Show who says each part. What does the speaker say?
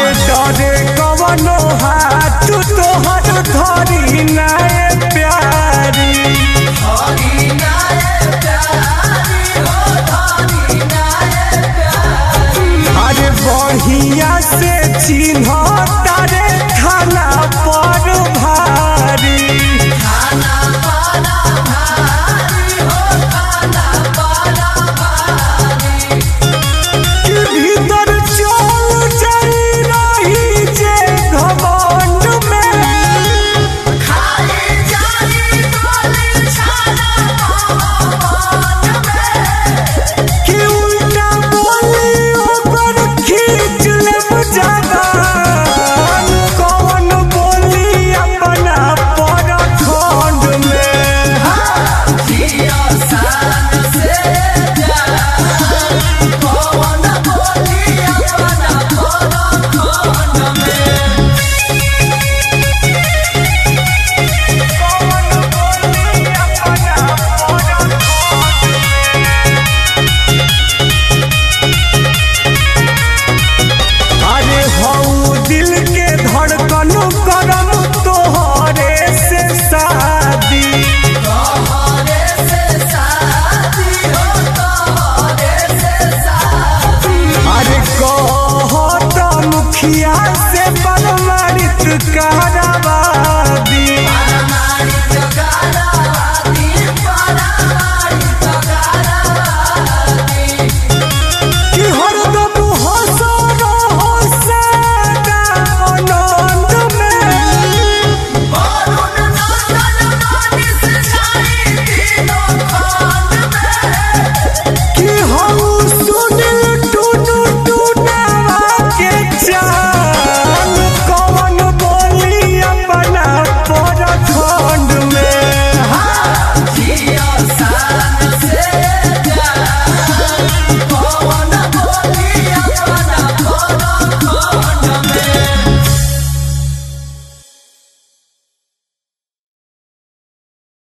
Speaker 1: अरे डरे कवनो हाथ तोहर धरी नाए प्यारी अरे बढ़िया से चिन्ह तारे खाना पर भारी भीतर चल जाई रही जे घमंड में कि उल्टा बोली ओकर खींच ले जगान कौन बोली अपना परखंड में अरे हऊ दिल के धड़कन करम तोहरे से शादी अरे कहत मुखिया से परमाणित करा